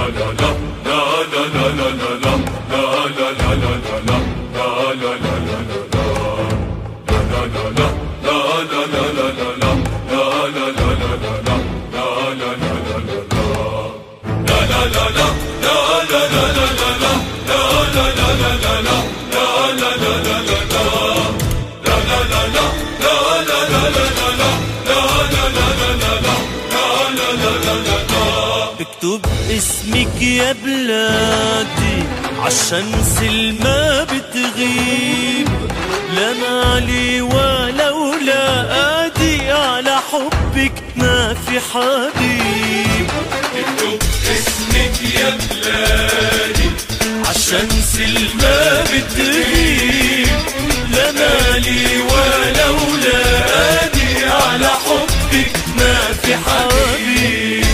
اكتب اسمك يا بلادي عالشمس الما بتغيب، لا مالي ولا ولادي على حبك ما في حبيب. اكتب اسمك يا بلادي عالشمس الما بتغيب، لا مالي ولا ولادي على حبك ما في حبيب.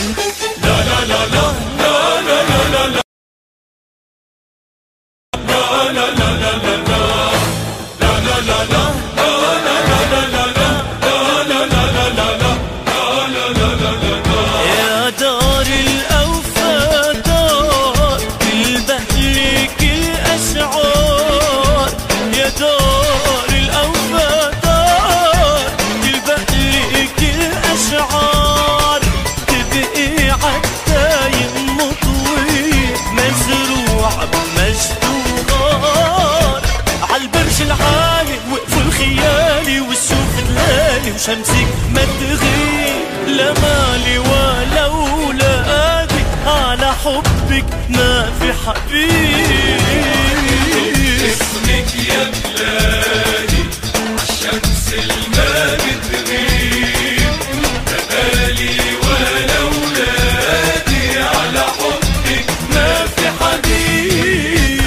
يا دار الأوفى دار بالبهل كل أشعار، يا دار الأوفى دار بالبهل كل أشعار، تبقي عالدايم مطوي مزروع بمجد وغار، عالبرج العالي وقفوا الخيالي والسوق دلالي وشمسك ما تغيب، لا مالي ولا ولادي على حبك ما في حبيب. اسمك يا بلادي عالشمس الما بتغيب، لا مالي ولا ولادي على حبك ما في حبيب.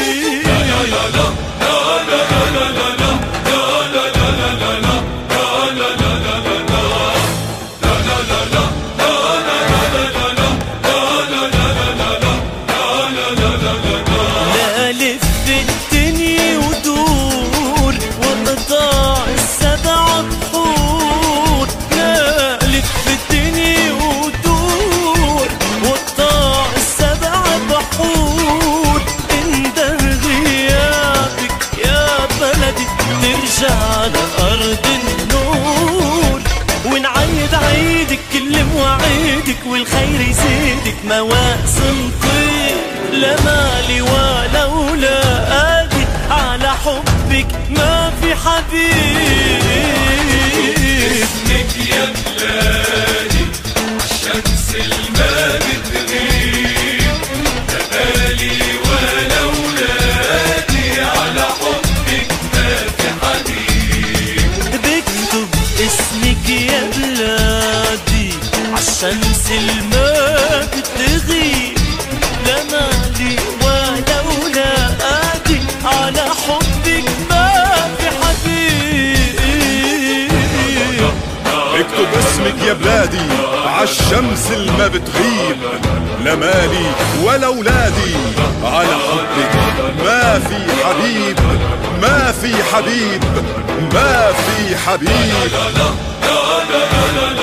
لا لف الدنيا ودور وقطاع السبع بحور، لا لف الدنيا ودور وقطاع السبع بحور، انده غيابك يا بلدي ترجع لأرض النور، ونعيد عيدك كل مواعيدك والخير يزيدك مواسم طيب، لا مالي ولا ولادي على حبك ما في حبيب. اسمك يا بلادي عالشمس الما بتغيب، لا مالي ولا ولادي على حبك ما في حبيب. بكتب اسمك يا بلادي عالشمس الما بتغيب، لا مالي ولا ولادي على حبك ما في حبيب. اكتب اسمك يا بلادي عالشمس الما بتغيب، لا مالي ولا ولادي على حبك ما في حبيب، ما في حبيب، ما في حبيب.